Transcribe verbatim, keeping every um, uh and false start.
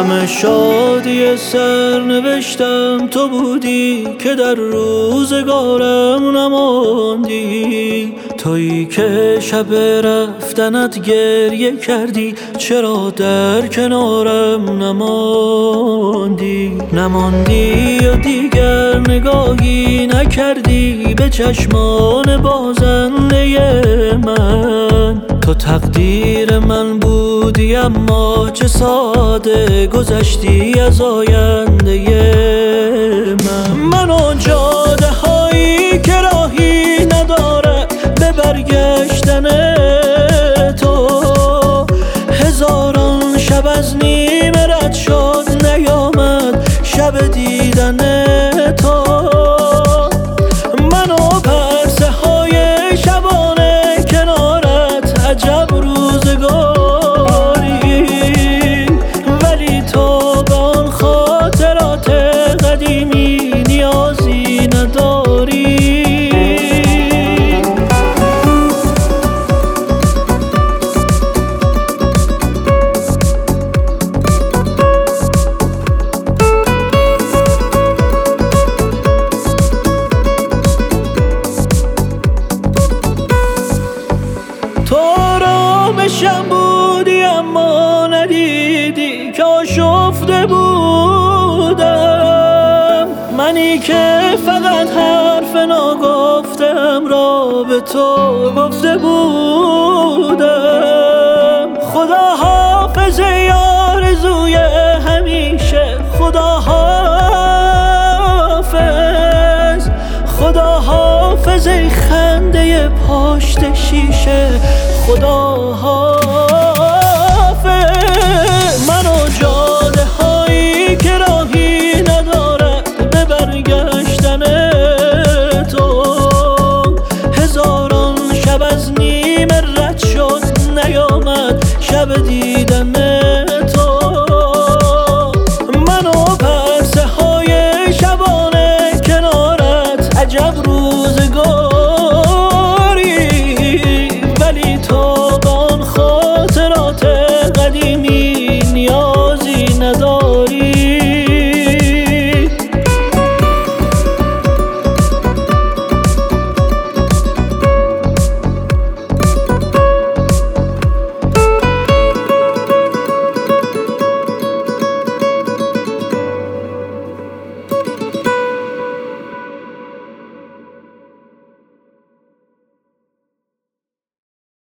همه شادی سرنوشتم تو بودی که در روزگارم نماندی. تویی که شب رفتنت گریه کردی، چرا در کنارم نماندی؟ نماندی و دیگر نگاهی نکردی به چشمان بازنده من. تو تقدیر من بودی اما چه ساده گذشتی از آینده من. من و جاده هایی که راهی نداره به برگشتن تو، هزاران شب از نیمه رد شد نیامد شب دیدن تو. من و پرسه های شبانه کنارت عجب روزگاری، ولی تو به آن خاطرات قدیمی نیازی نداری. تو را به شب بودی اما ندیدی که آشفته بودم. منی که فقط حرف ناگفتم را به تو گفته بودم. خدا حافظ ای آرزوی همیشه، خدا حافظ. خدا حافظ ای خنده پشت شیشه، خدا